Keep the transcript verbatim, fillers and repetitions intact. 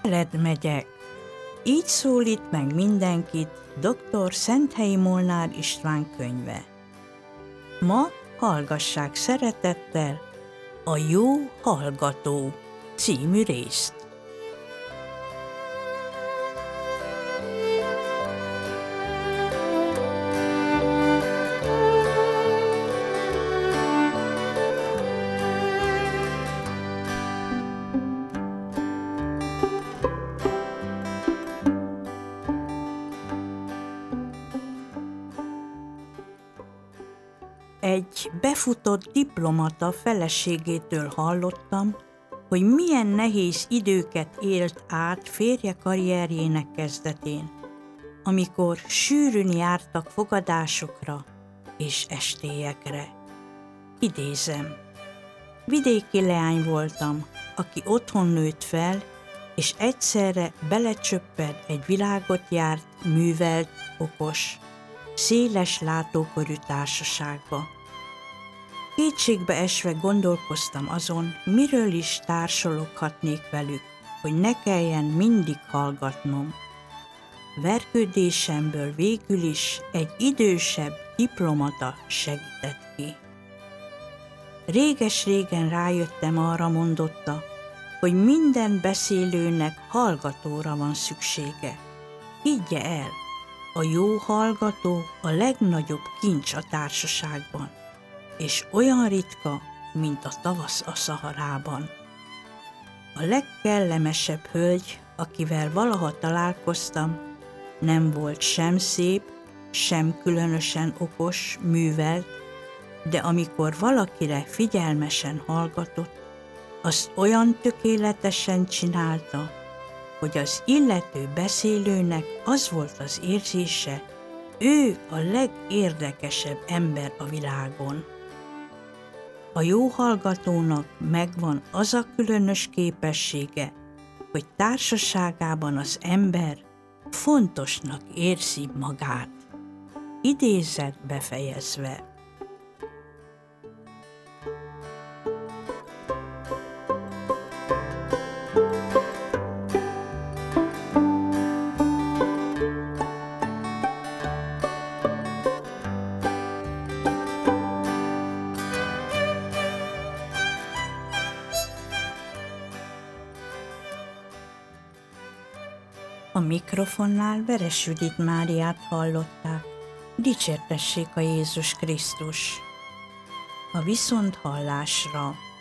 Veled megyek. Így szólít meg mindenkit doktor Szenthelyi Molnár István könyve. Ma hallgassák szeretettel a Jó hallgató című részt. Egy befutott diplomata feleségétől hallottam, hogy milyen nehéz időket élt át férje karrierjének kezdetén, amikor sűrűn jártak fogadásokra és estélyekre. Idézem: vidéki leány voltam, aki otthon nőtt fel, és egyszerre belecsöpped egy világot járt, művelt, okos, széles látókörű társaságba. Kétségbe esve gondolkoztam azon, miről is társaloghatnék velük, hogy ne kelljen mindig hallgatnom. Vergődésemből végül is egy idősebb diplomata segített ki. Réges-régen rájöttem arra, mondotta, hogy minden beszélőnek hallgatóra van szüksége. Higgye el, a jó hallgató a legnagyobb kincs a társaságban, és olyan ritka, mint a tavasz a Szaharában. A legkellemesebb hölgy, akivel valaha találkoztam, nem volt sem szép, sem különösen okos, művelt, de amikor valakire figyelmesen hallgatott, azt olyan tökéletesen csinálta, hogy az illető beszélőnek az volt az érzése, ő a legérdekesebb ember a világon. A jó hallgatónak megvan az a különös képessége, hogy társaságában az ember fontosnak érzi magát. Idézet befejezve. A mikrofonnál Veres Judit Máriát hallották. Dicsértessék a Jézus Krisztus! A viszonthallásra!